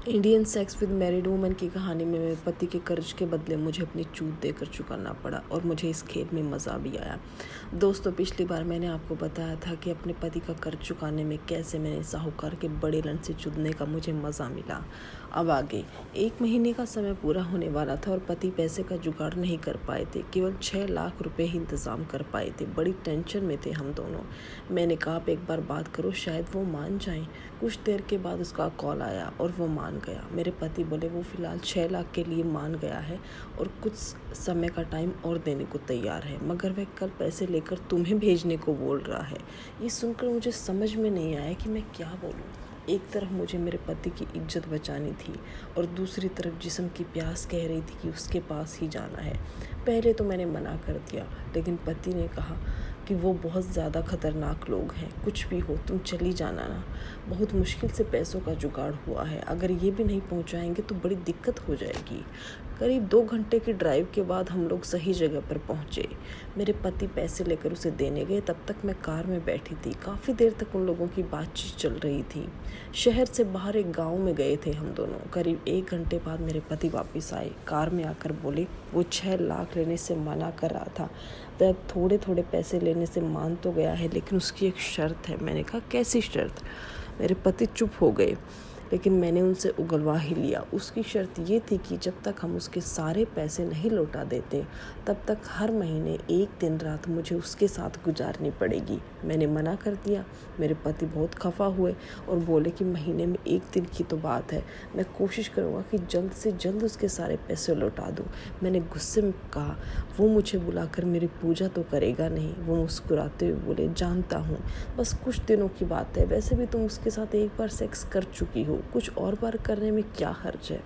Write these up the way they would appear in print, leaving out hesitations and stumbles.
Indian sex with married woman की कहानी में मेरे पति के कर्ज के बदले मुझे अपनी चूत देकर चुकाना पड़ा और मुझे इस खेल में मज़ा भी आया। दोस्तों, पिछली बार मैंने आपको बताया था कि अपने पति का कर्ज चुकाने में कैसे मैंने साहूकार के बड़े लन से चुदने का मुझे मज़ा मिला। अब आगे 1 महीने का समय पूरा होने वाला था और पति पैसे का जुगाड़ नहीं कर पाए थे। केवल 6 लाख रुपए ही इंतज़ाम कर पाए थे। बड़ी टेंशन में थे हम दोनों। मैंने कहा आप एक बार बात करो, शायद वो मान जाएं। कुछ देर के बाद उसका कॉल आया और वो मान गया। मेरे पति बोले वो फ़िलहाल 6 लाख के लिए मान गया है और कुछ समय का टाइम और देने को तैयार है, मगर वह कल पैसे लेकर तुम्हें भेजने को बोल रहा है। ये सुनकर मुझे समझ में नहीं आया कि मैं क्या बोलूँ। एक तरफ मुझे मेरे पति की इज्जत बचानी थी और दूसरी तरफ जिस्म की प्यास कह रही थी कि उसके पास ही जाना है। पहले तो मैंने मना कर दिया, लेकिन पति ने कहा कि वो बहुत ज़्यादा खतरनाक लोग हैं, कुछ भी हो तुम चली जाना ना। बहुत मुश्किल से पैसों का जुगाड़ हुआ है, अगर ये भी नहीं पहुंचाएंगे तो बड़ी दिक्कत हो जाएगी। करीब 2 घंटे की ड्राइव के बाद हम लोग सही जगह पर पहुंचे। मेरे पति पैसे लेकर उसे देने गए, तब तक मैं कार में बैठी थी। काफ़ी देर तक उन लोगों की बातचीत चल रही थी। शहर से बाहर एक गांव में गए थे हम दोनों। करीब 1 घंटे बाद मेरे पति वापस आए। कार में आकर बोले वो 6 लाख लेने से मना कर रहा था। वह थोड़े थोड़े पैसे लेने से मान तो गया है, लेकिन उसकी एक शर्त है। मैंने कहा कैसी शर्त? मेरे पति चुप हो गए, लेकिन मैंने उनसे उगलवा ही लिया। उसकी शर्त ये थी कि जब तक हम उसके सारे पैसे नहीं लौटा देते, तब तक हर महीने 1 दिन रात मुझे उसके साथ गुजारनी पड़ेगी। मैंने मना कर दिया। मेरे पति बहुत खफा हुए और बोले कि महीने में 1 दिन की तो बात है, मैं कोशिश करूँगा कि जल्द से जल्द उसके सारे पैसे लौटा दूँ। मैंने गुस्से में कहा वो मुझे बुलाकर मेरी पूजा तो करेगा नहीं। वो मुस्कुराते हुए बोले जानता हूँ, बस कुछ दिनों की बात है, वैसे भी तुम उसके साथ एक बार सेक्स कर चुकी हो, कुछ और बार करने में क्या हर्ज है।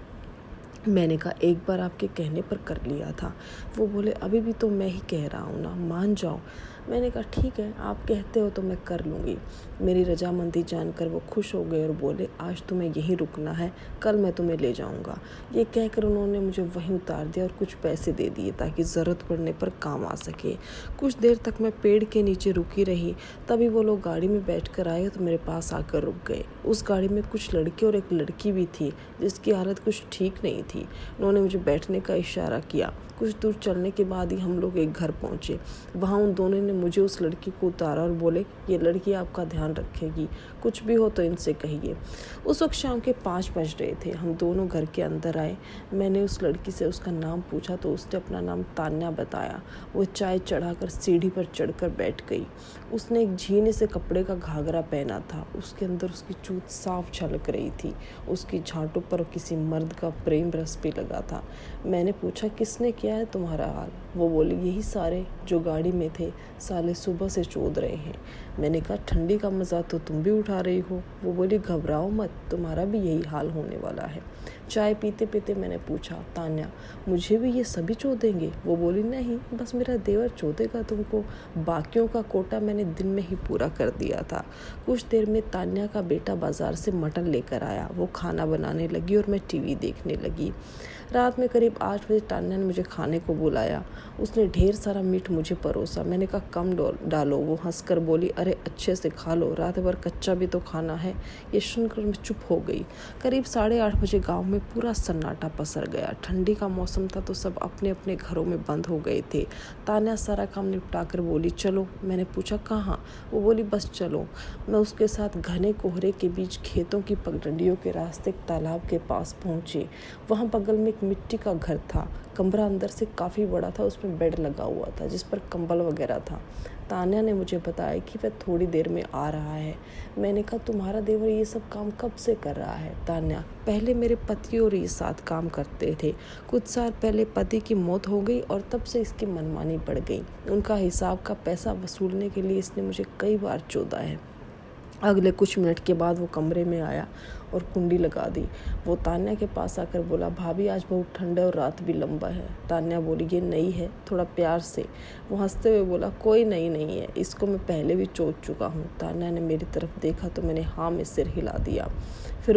मैंने कहा एक बार आपके कहने पर कर लिया था। वो बोले अभी भी तो मैं ही कह रहा हूँ ना, मान जाओ। मैंने कहा ठीक है, आप कहते हो तो मैं कर लूँगी। मेरी रजामंदी जानकर वो खुश हो गए और बोले आज तुम्हें यहीं रुकना है, कल मैं तुम्हें ले जाऊँगा। ये कहकर उन्होंने मुझे वहीं उतार दिया और कुछ पैसे दे दिए ताकि ज़रूरत पड़ने पर काम आ सके। कुछ देर तक मैं पेड़ के नीचे रुकी रही। तभी वो लोग गाड़ी में बैठ कर आए तो मेरे पास आकर रुक गए। उस गाड़ी में कुछ लड़के और एक लड़की भी थी जिसकी हालत कुछ ठीक नहीं थी। उन्होंने मुझे बैठने का इशारा किया। कुछ दूर चलने के बाद ही हम लोग एक घर पहुंचे। वहाँ उन दोनों ने मुझे उस लड़की को उतारा और बोले ये लड़की आपका ध्यान रखेगी, कुछ भी हो तो इनसे कहिए। उस वक्त शाम के 5 बज रहे थे। हम दोनों घर के अंदर आए। मैंने उस लड़की से उसका नाम पूछा तो उसने अपना नाम तान्या बताया। वो चाय चढ़ाकर सीढ़ी पर चढ़कर बैठ गई। उसने एक झीने से कपड़े का घाघरा पहना था। उसके अंदर उसकी चूत साफ झलक रही थी। उसकी झांटों पर किसी मर्द का प्रेम रस भी लगा था। मैंने पूछा किसने किया है तुम्हारा हाल? वो बोली यही सारे जो गाड़ी में थे, साले सुबह से चोद रहे हैं। मैंने कहा ठंडी का मज़ा तो तुम भी उठा रही हो। वो बोली घबराओ मत, तुम्हारा भी यही हाल होने वाला है। चाय पीते पीते मैंने पूछा तान्या मुझे भी ये सभी चोदेंगे? वो बोली नहीं, बस मेरा देवर चोदेगा तुमको, बाकियों का कोटा मैंने दिन में ही पूरा कर दिया था। कुछ देर में तान्या का बेटा बाजार से मटन लेकर आया। वो खाना बनाने लगी और मैं टीवी देखने लगी। रात में करीब 8 बजे तान्या ने मुझे खाने को बुलाया। उसने ढेर सारा मीट मुझे परोसा। मैंने कहा कम डालो। वो हंसकर बोली अरे अच्छे से खा लो, रात भर कच्चा भी तो खाना है। ये सुनकर मैं चुप हो गई। करीब 8:30 बजे गांव में पूरा सन्नाटा पसर गया। ठंडी का मौसम था तो सब अपने अपने घरों में बंद हो गए थे। तान्या सारा काम निपटा कर बोली चलो। मैंने पूछा कहाँ? वो बोली बस चलो। मैं उसके साथ घने कोहरे के बीच खेतों की पगडंडियों के रास्ते एक तालाब के पास पहुंचे। वहाँ बगल में एक मिट्टी का घर था। कमरा अंदर से काफ़ी बड़ा था, उसमें बेड लगा हुआ था जिस पर कंबल वगैरह था। तान्या ने मुझे बताया कि वह थोड़ी देर में आ रहा है। मैंने कहा तुम्हारा देवर ये सब काम कब से कर रहा है? तान्या पहले मेरे पति और ये साथ काम करते थे। कुछ साल पहले पति की मौत हो गई और तब से इसकी मनमानी बढ़ गई। उनका हिसाब का पैसा वसूलने के लिए इसने मुझे कई बार चोदा है। अगले कुछ मिनट के बाद वो कमरे में आया और कुंडी लगा दी। वो तान्या के पास आकर बोला भाभी आज बहुत ठंड है और रात भी लंबा है। तान्या बोली ये नई है, थोड़ा प्यार से। वो हंसते हुए बोला कोई नई नहीं है, इसको मैं पहले भी चोद चुका हूँ। तान्या ने मेरी तरफ देखा तो मैंने हाँ में सिर हिला दिया। फिर वो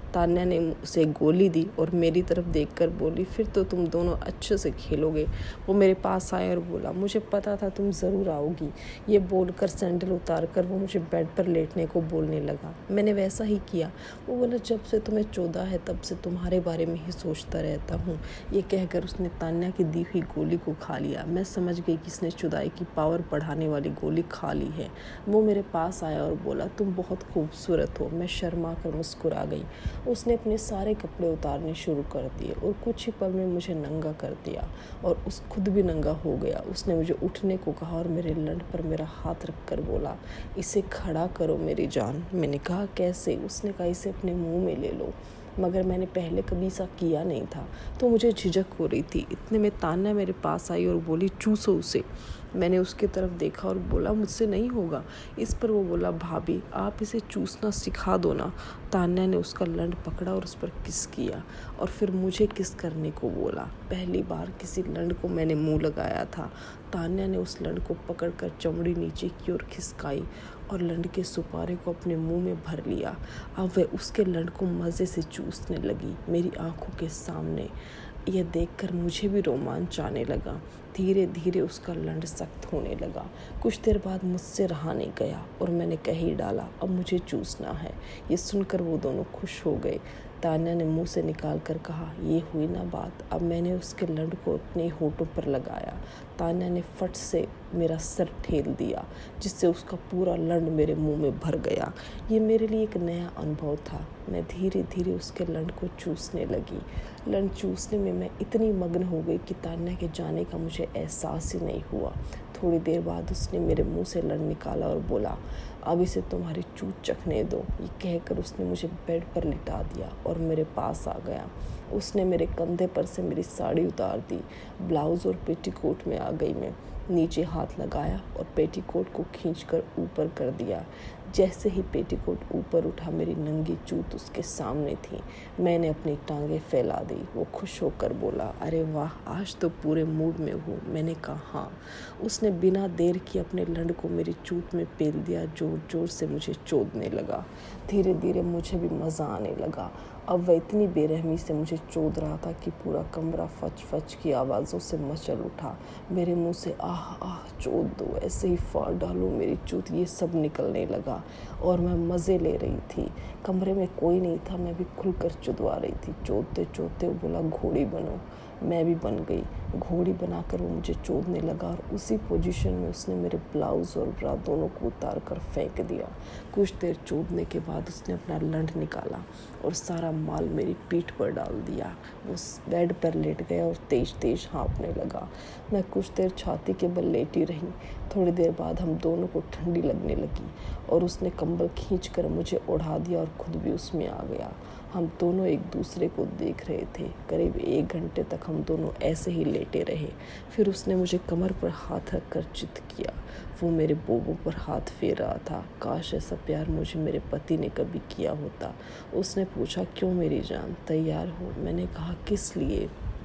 तान्या ने उसे गोली दी और मेरी तरफ देखकर बोली, फिर तो तुम दोनों अच्छे से खेलोगे। वो मेरे पास आया और बोला, मुझे पता था तुम ज़रूर आओगी। ये बोलकर सैंडल उतार कर वो मुझे बेड पर लेटने को बोलने लगा। मैंने वैसा ही किया। वो बोला, जब से तुम्हें 14 है तब से तुम्हारे बारे में ही सोचता रहता हूँ। ये कहकर उसने तान्या की दी हुई गोली को खा लिया। मैं समझ गई कि इसने जुदाई की पावर बढ़ाने वाली गोली खा ली है। वो मेरे पास आया और बोला, तुम बहुत खूबसूरत हो। मैं शर्मा कर मुस्कुरा गई। उसने अपने सारे कपड़े उतारने शुरू कर दिए और कुछ ही पल में मुझे नंगा कर दिया और उस खुद भी नंगा हो गया। उसने मुझे उठने को कहा और मेरे लंड पर मेरा हाथ रख कर बोला, इसे खड़ा करो मेरी जान। मैंने कहा, कैसे? उसने कहा, इसे अपने मुंह में ले लो। मगर मैंने पहले कभी ऐसा किया नहीं था तो मुझे झिझक हो रही थी। इतने में तान्या मेरे पास आई और बोली, चूसो उसे। मैंने उसकी तरफ देखा और बोला, मुझसे नहीं होगा। इस पर वो बोला, भाभी आप इसे चूसना सिखा दो ना। तान्या ने उसका लंड पकड़ा और उस पर किस किया और फिर मुझे किस करने को बोला। पहली बार किसी लंड को मैंने मुंह लगाया था। तान्या ने उस लंड को पकड़कर चमड़ी नीचे की ओर खिसकाई और लंड के सुपारे को अपने मुंह में भर लिया। अब वह उसके लंड को मज़े से चूसने लगी मेरी आंखों के सामने। यह देखकर मुझे भी रोमांच आने लगा। धीरे धीरे उसका लंड सख्त होने लगा। कुछ देर बाद मुझसे रहा नहीं गया और मैंने कह ही डाला, अब मुझे चूसना है। ये सुनकर वो दोनों खुश हो गए। तान्या ने मुंह से निकाल कर कहा, ये हुई ना बात। अब मैंने उसके लंड को अपने होठों पर लगाया। तान्या ने फट से मेरा सर ठेल दिया जिससे उसका पूरा लंड मेरे मुंह में भर गया। ये मेरे लिए एक नया अनुभव था। मैं धीरे धीरे उसके लंड को चूसने लगी। लंड चूसने में मैं इतनी मग्न हो गई कि तान्या के जाने का मुझे एहसास ही नहीं हुआ। थोड़ी देर बाद उसने मेरे मुंह से लंड निकाला और बोला, अब इसे तुम्हारी चूत चखने दो। ये कहकर उसने मुझे बेड पर लिटा दिया और मेरे पास आ गया। उसने मेरे कंधे पर से मेरी साड़ी उतार दी। ब्लाउज़ और पेटीकोट में आ गई मैं। नीचे हाथ लगाया और पेटीकोट को खींचकर ऊपर कर दिया। जैसे ही पेटीकोट ऊपर उठा मेरी नंगी चूत उसके सामने थी। मैंने अपनी टांगें फैला दी। वो खुश होकर बोला, अरे वाह, आज तो पूरे मूड में हूँ। मैंने कहा, हाँ। उसने बिना देर किए अपने लंड को मेरी चूत में पेल दिया। जोर जोर से मुझे चोदने लगा। धीरे धीरे मुझे भी मज़ा आने लगा। अब वह इतनी बेरहमी से मुझे चोद रहा था कि पूरा कमरा फच फच की आवाज़ों से मचल उठा। मेरे मुंह से आह आह चोद दो, ऐसे ही फाड़ डालो मेरी चूत, ये सब निकलने लगा और मैं मज़े ले रही थी। कमरे में कोई नहीं था, मैं भी खुलकर चुदवा रही थी। चोदते चोदते वो बोला, घोड़ी बनो। मैं भी बन गई। घोड़ी बनाकर वो मुझे चोदने लगा और उसी पोजीशन में उसने मेरे ब्लाउज़ और ब्रा दोनों को उतार कर फेंक दिया। कुछ देर चोदने के बाद उसने अपना लंड निकाला और सारा माल मेरी पीठ पर डाल दिया। वो बेड पर लेट गया और तेज तेज हाँफने लगा। मैं कुछ देर छाती के बल लेटी रही। थोड़ी देर बाद हम दोनों को ठंडी लगने लगी और उसने कंबल खींचकर मुझे ओढ़ा दिया और खुद भी उसमें आ गया। हम दोनों एक दूसरे को देख रहे थे। करीब 1 घंटे तक हम दोनों ऐसे ही लेटे रहे। फिर उसने मुझे कमर पर हाथ रखकर चित किया। वो मेरे बोबों पर हाथ फेर रहा था। काश ऐसा प्यार मुझे मेरे पति ने कभी किया होता। उसने पूछा, क्यों मेरी जान, तैयार हो? मैंने कहा, किस लिए?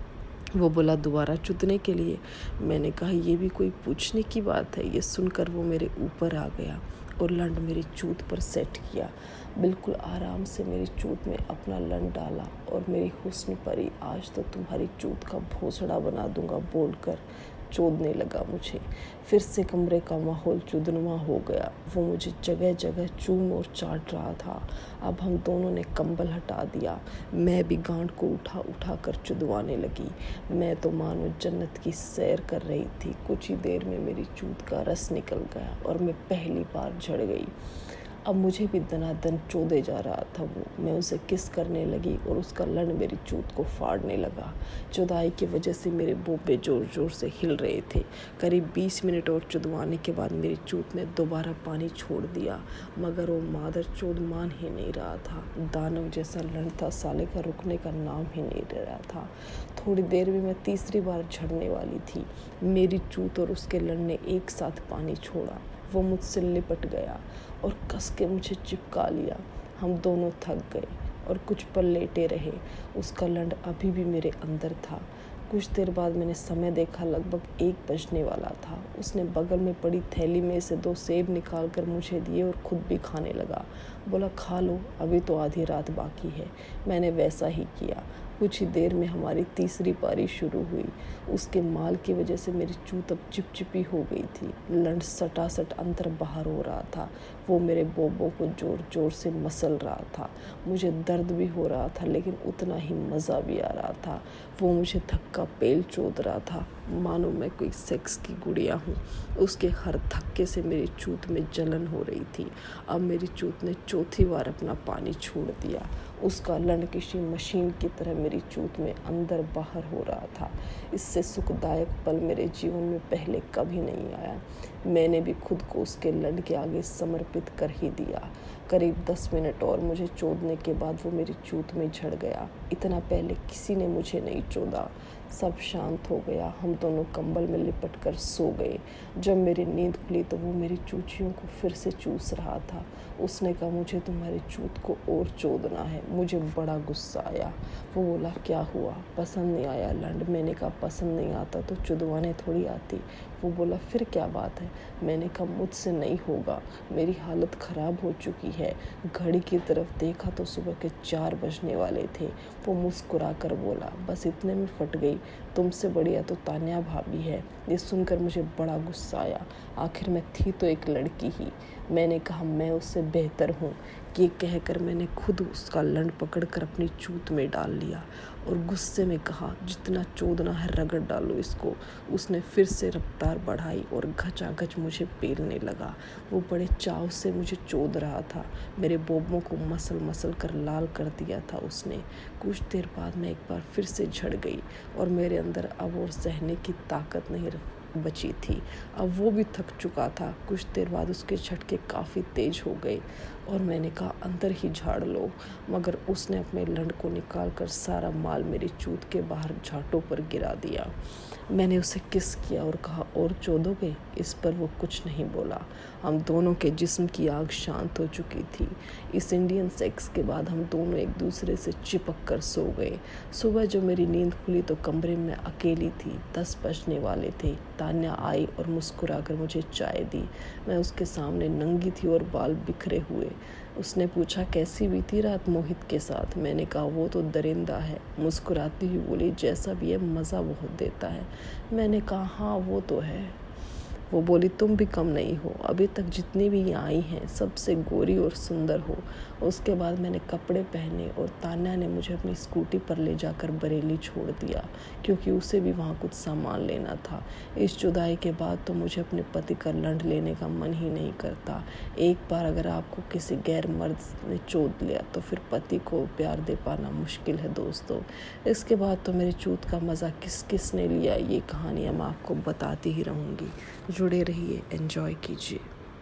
वो बोला, दोबारा चुदने के लिए। मैंने कहा, ये भी कोई पूछने की बात है? ये सुनकर वो मेरे ऊपर आ गया और लंड मेरी चूत पर सेट किया। बिल्कुल आराम से मेरी चूत में अपना लंड डाला और मेरी हुस्न परी, आज तो तुम्हारी चूत का भोसड़ा बना दूंगा बोलकर चोदने लगा मुझे। फिर से कमरे का माहौल चुदनुमा हो गया। वो मुझे जगह जगह चूम और चाट रहा था। अब हम दोनों ने कंबल हटा दिया। मैं भी गांड को उठा उठा कर चुदवाने लगी। मैं तो मानो जन्नत की सैर कर रही थी। कुछ ही देर में मेरी चूत का रस निकल गया और मैं पहली बार झड़ गई। अब मुझे भी दनादन चोदे जा रहा था वो। मैं उसे किस करने लगी और उसका लंड मेरी चूत को फाड़ने लगा। चुदाई की वजह से मेरे बोबे जोर जोर से हिल रहे थे। करीब 20 मिनट और चुदवाने के बाद मेरी चूत ने दोबारा पानी छोड़ दिया, मगर वो मादर चोद मान ही नहीं रहा था। दानव जैसा लंड था, साले का रुकने का नाम ही नहीं ले रहा था। थोड़ी देर में मैं तीसरी बार झड़ने वाली थी। मेरी चूत और उसके लंड ने एक साथ पानी छोड़ा। वो मुझसे लिपट गया और कस के मुझे चिपका लिया। हम दोनों थक गए और कुछ पल लेटे रहे। उसका लंड अभी भी मेरे अंदर था। कुछ देर बाद मैंने समय देखा, लगभग 1 बजने वाला था। उसने बगल में पड़ी थैली में से 2 सेब निकाल कर मुझे दिए और खुद भी खाने लगा। बोला खा लो, अभी तो आधी रात बाकी है। मैंने वैसा ही किया। कुछ ही देर में हमारी तीसरी पारी शुरू हुई। उसके माल की वजह से मेरी चूत अब चिपचिपी हो गई थी। लंड सटासट अंदर बाहर हो रहा था। वो मेरे बोबों को जोर जोर से मसल रहा था। मुझे दर्द भी हो रहा था, लेकिन उतना ही मज़ा भी आ रहा था। वो मुझे धक्का पेल चोद रहा था, मानो मैं कोई सेक्स की गुड़िया हूँ। उसके हर धक्के से मेरी चूत में जलन हो रही थी। अब मेरी चूत ने चौथी बार अपना पानी छोड़ दिया। उसका लंड किसी मशीन की तरह मेरी चूत में अंदर बाहर हो रहा था। इससे सुखदायक पल मेरे जीवन में पहले कभी नहीं आया। मैंने भी खुद को उसके लंड के आगे समर्पित कर ही दिया। करीब 10 मिनट और मुझे चोदने के बाद वो मेरी चूत में झड़ गया। इतना पहले किसी ने मुझे नहीं चोदा। सब शांत हो गया। हम दोनों कंबल में लिपट कर सो गए। जब मेरी नींद खुली तो वो मेरी चूचियों को फिर से चूस रहा था। उसने कहा, मुझे तुम्हारी चूत को और चोदना है। मुझे बड़ा गुस्सा आया। वो बोला, क्या हुआ, पसंद नहीं आया लंड? मैंने कहा, पसंद नहीं आता तो चुदवाने थोड़ी आती। वो बोला, फिर क्या बात है? मैंने कहा, मुझसे नहीं होगा, मेरी हालत ख़राब हो चुकी है। घड़ी की तरफ देखा तो सुबह के 4 बजने वाले थे। वो मुस्कुरा कर बोला, बस इतने में फट गई, तुमसे बढ़िया तो तान्या भाभी है। ये सुनकर मुझे बड़ा गुस्सा आया। आखिर मैं थी तो एक लड़की ही। मैंने कहा, मैं उससे बेहतर हूँ। ये कहकर मैंने खुद उसका लंड पकड़कर अपनी चूत में डाल लिया और गुस्से में कहा, जितना चोदना है रगड़ डालो इसको। उसने फिर से रफ्तार बढ़ाई और घचाघच मुझे पेलने लगा। वो बड़े चाव से मुझे चोद रहा था। मेरे बोबों को मसल मसल कर लाल कर दिया था उसने। कुछ देर बाद मैं एक बार फिर से झड़ गई और मेरे अंदर अब और सहने की ताकत नहीं बची थी। अब वो भी थक चुका था। कुछ देर बाद उसके झटके काफ़ी तेज हो गए और मैंने कहा, अंदर ही झाड़ लो। मगर उसने अपने लंड को निकाल कर सारा माल मेरी चूत के बाहर झाटों पर गिरा दिया। मैंने उसे किस किया और कहा, और चोदोगे? इस पर वो कुछ नहीं बोला। हम दोनों के जिस्म की आग शांत हो चुकी थी। इस इंडियन सेक्स के बाद हम दोनों एक दूसरे से चिपक कर सो गए। सुबह जब मेरी नींद खुली तो कमरे में अकेली थी। 10 बजने वाले थे। तान्या आई और मुस्कुरा कर मुझे चाय दी। मैं उसके सामने नंगी थी और बाल बिखरे हुए। उसने पूछा, कैसी बीती रात मोहित के साथ? मैंने कहा, वो तो दरिंदा है। मुस्कुराती हुई बोली, जैसा भी है मज़ा बहुत देता है। मैंने कहा, हाँ वो तो है। वो बोली, तुम भी कम नहीं हो। अभी तक जितनी भी यहाँ आई हैं सबसे गोरी और सुंदर हो। उसके बाद मैंने कपड़े पहने और तान्या ने मुझे अपनी स्कूटी पर ले जाकर बरेली छोड़ दिया, क्योंकि उसे भी वहाँ कुछ सामान लेना था। इस जुदाई के बाद तो मुझे अपने पति का लंड लेने का मन ही नहीं करता। एक बार अगर आपको किसी गैर मर्द ने चोद लिया तो फिर पति को प्यार दे पाना मुश्किल है दोस्तों। इसके बाद तो मेरी चूत का मज़ा किस किस ने लिया, ये कहानियाँ मैं आपको बताती ही रहूँगी। जुड़े रहिए, एंजॉय कीजिए।